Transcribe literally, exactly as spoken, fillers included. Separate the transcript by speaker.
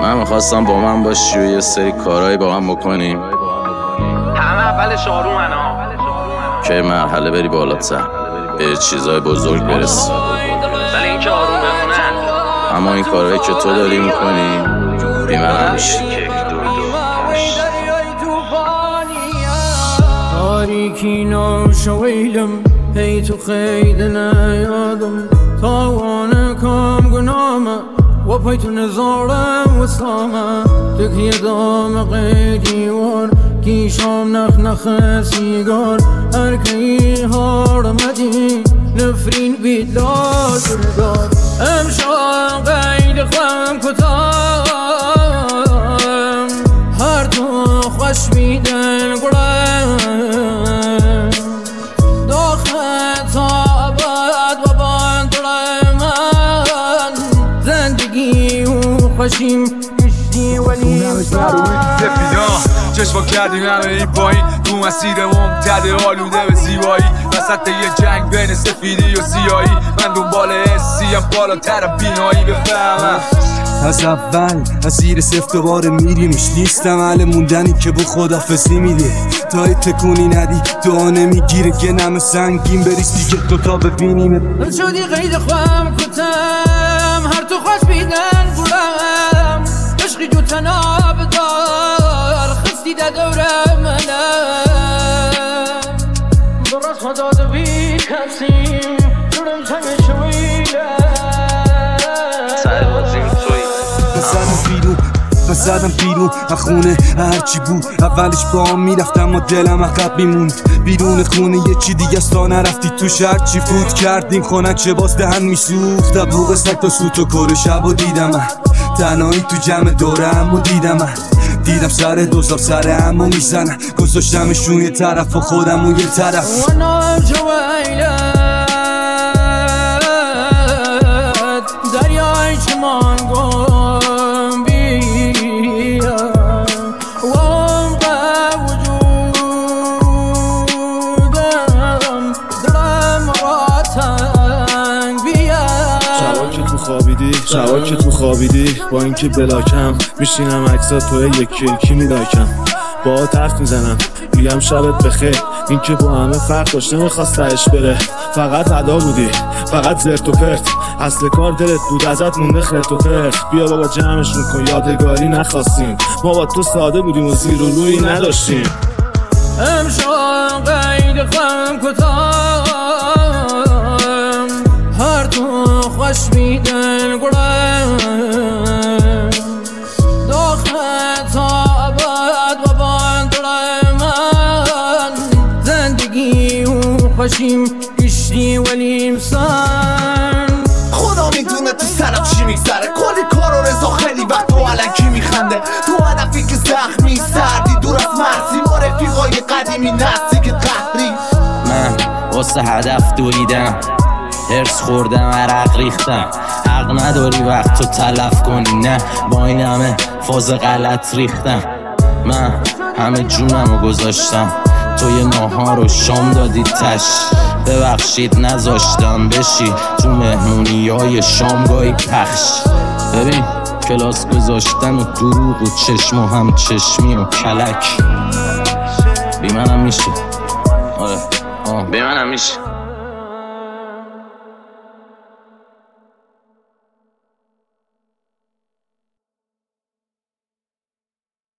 Speaker 1: من میخواستم با من باشی و یه سری کارهایی با من بکنیم،
Speaker 2: همه اولش آرومن ها
Speaker 1: که مرحله بری بالاتر به چیزای بزرگ برسی.
Speaker 2: ولی این که آروم بمونن،
Speaker 1: اما این کارهایی که تو داری میکنی بی من همیشه.
Speaker 3: تاریکی ناشویلم هی تو خید نیادم، تاوان کام گنامه و پای تو نزارم و سامه تکیه دام قیدیوار کی شام نخ نخ سیگار ارکی هارمدی نفرین بید لازردار امشان قید خوام کتام هر تو خوش بیدن گرم داخل تا عباد و باندرم زندگی و خوشیم کشتی ولی
Speaker 4: چشما کردیم همه این پایین تو مسیر ممتد آلوده به زیبایی وسط یه جنگ بین سفیدی و سیاهی من دنبال حسیم بالاتر بینایی بفهمم.
Speaker 5: از اول اسیر سفتوار میریمش نیستم اهل موندنی که با خدافزی میده تا تکونی ندی دعا نمیگیره که نمه سنگین بریز دیگه دوتا ببینیم
Speaker 3: شدی قید خوام کتم هر تو خوش بیدن بولم عشقی جو تناب دار خستی دا دورم منم درست خدا دوی کسیم دورم سنگ شویلم
Speaker 2: سر بازیم توی
Speaker 5: بزنم بیرون بزنم بیرون خونه هرچی بود اولش با هم میرفتم و دلم عقب میموند بیرون خونه یه چی دیگه است تا نرفتی توش هرچی فوت کردیم خونک چه باز دهن میسوخت دبوغ سگ تا سوت و کر شب و دیدم من تنهایی تو جمع دورم و دیدم من دیدم سر دوزار سر همو میزنن گذاشتمشون یه طرف و خودم و یه طرف
Speaker 3: دریای چمان گم بیا وام با وجودم دلم را تنگ بیا
Speaker 6: شبا که تو خوابیدی شبا که تو خوابیدی با اینکه بلاکم میشینم عکسا توی یکی یکی میلاکم با حرف میزنم میگم شبت بخیر این که با همه فرق داشته میخواست تهش بره فقط ادا بودی فقط زرت و پرت اصل کار دلت بود ازت مونده خرت و پرت بیا بابا جمعشون کن یادگاری نخواستیم ما با تو ساده بودیم و زیر و روی نداشتیم
Speaker 3: امشان قید خوام کتم هر تو خوش بیدن گرم داخل تا عباد و باندرم زندگی و خوشیم کشتی ولی امسان
Speaker 7: خدا میدونه تو سرم چی میگذره کلی کار و رضا خیلی وقت تو علکی میخنده تو هدفی که زخمی سردی دور از مرسی ما رفیقای قدیمی نزدیک قهری
Speaker 1: من واسه هدف دویدم هرس خوردم عرق ریختم حق نداری وقت تو تلف کنی نه با این همه فاز غلط ریختم من همه جونم رو گذاشتم توی ناهار و شام دادی تش ببخشید نذاشتم بشی تو مهمونی های شامگاهی پخش ببین کلاس گذاشتن و دروغ و چشم و هم چشمی و کلک بی منم میشه آره آه بی منم میشه